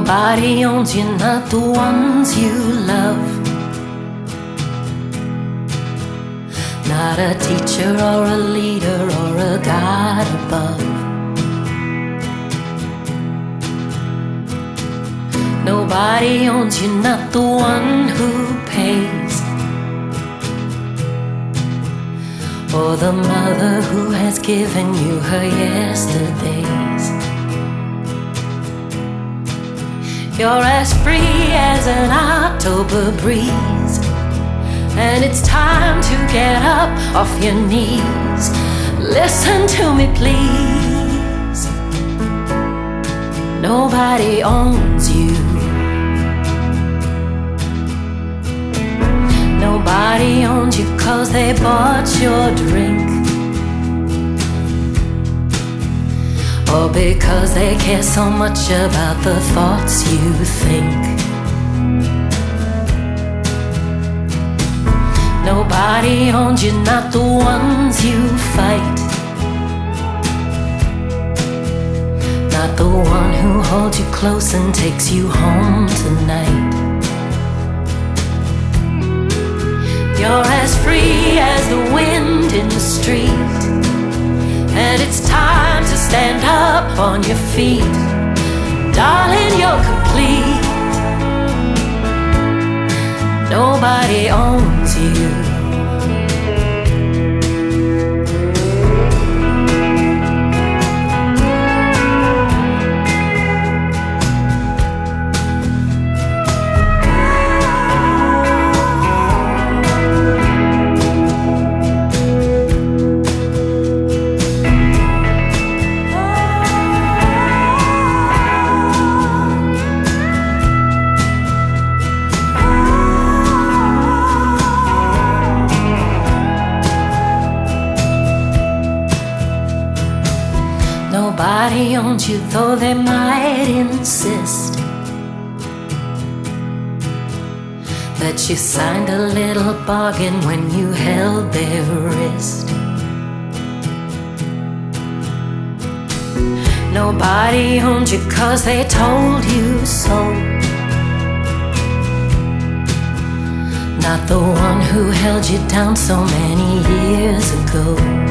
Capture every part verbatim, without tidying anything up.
Nobody owns you, not the ones you love. Not a teacher or a leader or a God above. Nobody owns you, not the one who pays, or the mother who has given you her yesterdays. You're as free as an October breeze, and it's time to get up off your knees. Listen to me, please. Nobody owns you. Nobody owns you 'cause they bought your drink, or because they care so much about the thoughts you think. Nobody owns you, not the ones you fight, not the one who holds you close and takes you home tonight. You're as free as the wind in the street, and it's time to stand up on your feet. Darling, you're complete. Nobody owns you. Nobody owns you, though they might insist that you signed a little bargain when you held their wrist. Nobody owns you 'cause they told you so, not the one who held you down so many years ago.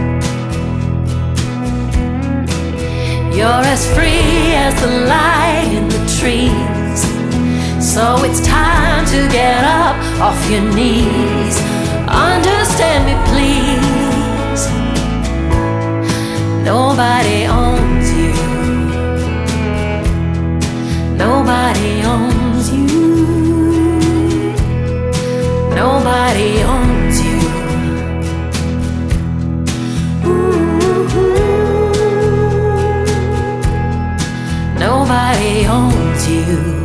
You're as free as the light in the trees, so it's time to get up off your knees. Understand me, please. Nobody owns you. Nobody owns you. Nobody owns you. Nobody owns you.